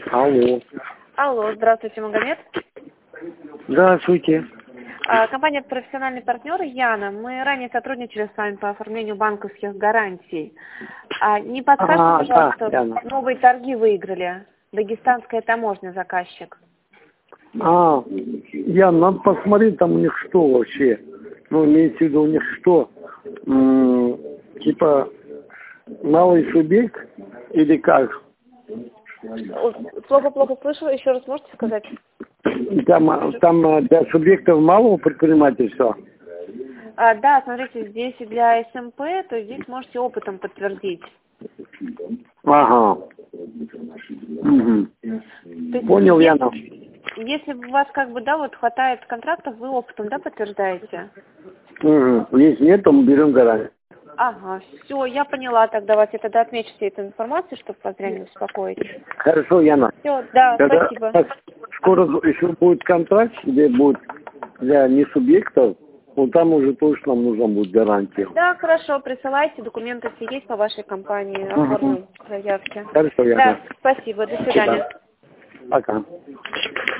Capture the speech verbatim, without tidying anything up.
Алло. Алло, здравствуйте, Магомед. Здравствуйте. А, Компания «Профессиональный партнер» Яна. Мы ранее сотрудничали с вами по оформлению банковских гарантий. А не подскажете, А, пожалуйста, да, Яна. новые торги выиграли? Дагестанская таможня, заказчик. А, Ян, надо посмотреть, там у них что вообще. Ну, имеется в виду у них что? М, типа малый субъект или как? Плохо-плохо слышу, еще раз можете сказать? Там, там э, для субъектов малого предпринимательства. А, да, смотрите, здесь и для СМП, то здесь можете опытом подтвердить. Ага. Угу. То есть, Понял, если, Яна. если у вас как бы, да, вот хватает контрактов, вы опытом, да, подтверждаете? Угу. Если нет, то мы берем гарантию. Ага, все, я поняла тогда вас. Я тогда отмечу все эту информацию, чтобы вас зря не беспокоить. Хорошо, Яна. Все, да, Когда спасибо. скоро еще будет контракт, где будет для несубъектов, вот там уже точно нам нужна будет гарантия. Да, хорошо, присылайте, документы все есть по вашей компании, оформим заявки. Хорошо, Яна. Да, спасибо, до свидания. Пока.